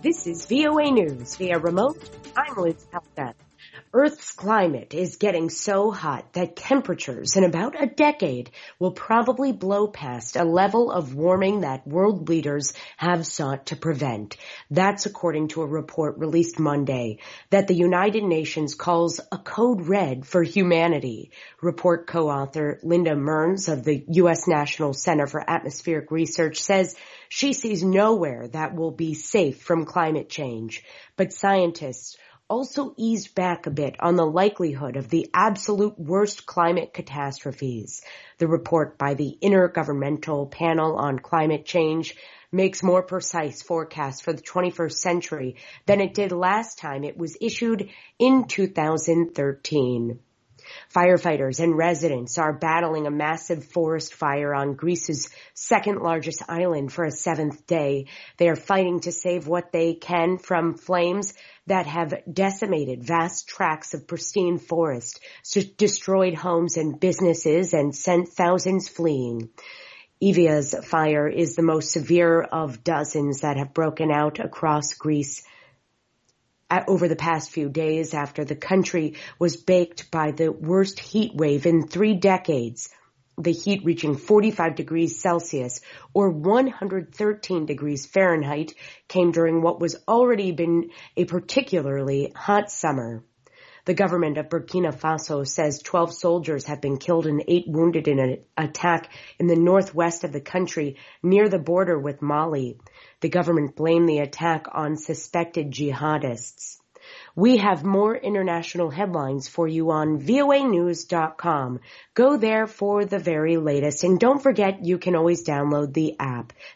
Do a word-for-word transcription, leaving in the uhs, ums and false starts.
This is V O A News via remote. I'm Liz Palka. Earth's climate is getting so hot that temperatures in about a decade will probably blow past a level of warming that world leaders have sought to prevent. That's according to a report released Monday that the United Nations calls a code red for humanity. Report co-author Linda Mearns of the U S National Center for Atmospheric Research says she sees nowhere that will be safe from climate change. But scientists also eased back a bit on the likelihood of the absolute worst climate catastrophes. The report by the Intergovernmental Panel on Climate Change makes more precise forecasts for the twenty-first century than it did last time it was issued in two thousand thirteen. Firefighters and residents are battling a massive forest fire on Greece's second largest island for a seventh day. They are fighting to save what they can from flames that have decimated vast tracts of pristine forest, destroyed homes and businesses, and sent thousands fleeing. Evia's fire is the most severe of dozens that have broken out across Greece over the past few days after the country was baked by the worst heat wave in three decades. The heat reaching forty-five degrees Celsius or one hundred thirteen degrees Fahrenheit came during what was already been a particularly hot summer. The government of Burkina Faso says twelve soldiers have been killed and eight wounded in an attack in the northwest of the country near the border with Mali. The government blamed the attack on suspected jihadists. We have more international headlines for you on V O A news dot com. Go there for the very latest, and don't forget you can always download the app.